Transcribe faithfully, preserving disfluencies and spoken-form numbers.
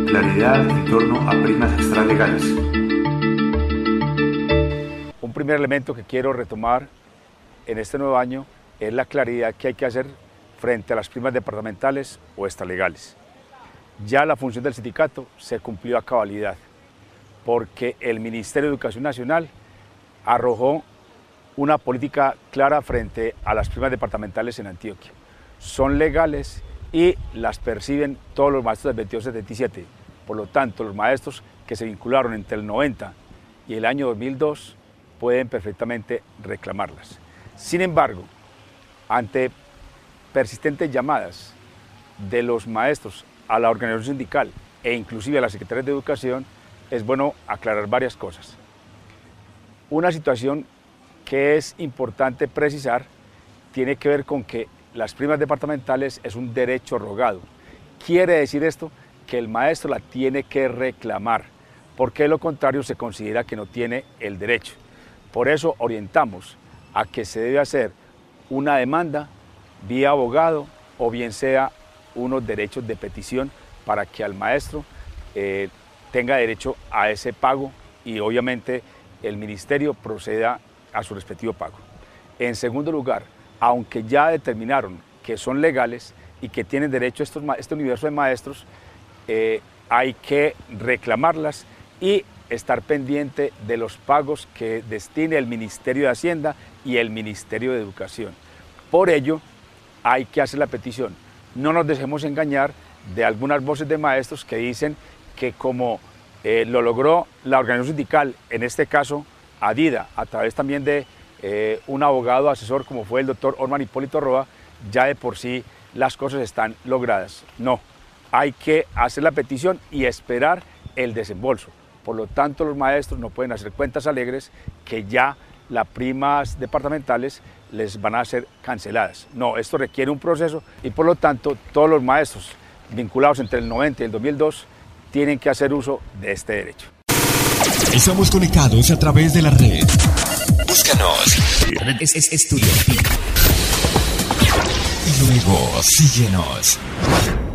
claridad en torno a primas extralegales. Un primer elemento que quiero retomar en este nuevo año es la claridad que hay que hacer frente a las primas departamentales o extralegales. Ya la función del sindicato se cumplió a cabalidad, porque el Ministerio de Educación Nacional arrojó una política clara frente a las primas departamentales en Antioquia. Son legales y las perciben todos los maestros del veintidós setenta y siete. Por lo tanto, los maestros que se vincularon entre el noventa y el año dos mil dos pueden perfectamente reclamarlas. Sin embargo, ante persistentes llamadas de los maestros a la organización sindical e inclusive a las secretarias de Educación, es bueno aclarar varias cosas. Una situación que es importante precisar tiene que ver con que las primas departamentales es un derecho rogado. Quiere decir esto que el maestro la tiene que reclamar, porque de lo contrario se considera que no tiene el derecho. Por eso orientamos a que se debe hacer una demanda vía abogado o bien sea unos derechos de petición para que al maestro eh, tenga derecho a ese pago y obviamente el ministerio proceda a su respectivo pago. En segundo lugar, aunque ya determinaron que son legales y que tienen derecho a estos, este universo de maestros, eh, hay que reclamarlas y estar pendiente de los pagos que destine el Ministerio de Hacienda y el Ministerio de Educación. Por ello, hay que hacer la petición. No nos dejemos engañar de algunas voces de maestros que dicen que como eh, lo logró la organización sindical, en este caso Adida, a través también de eh, un abogado asesor como fue el doctor Orman Hipólito Roa, ya de por sí las cosas están logradas. No, hay que hacer la petición y esperar el desembolso. Por lo tanto, los maestros no pueden hacer cuentas alegres que ya las primas departamentales les van a ser canceladas. No, esto requiere un proceso y por lo tanto todos los maestros vinculados entre el noventa y el dos mil dos tienen que hacer uso de este derecho. Estamos conectados a través de la red. Búscanos. Es, es Estudio. Y luego síguenos.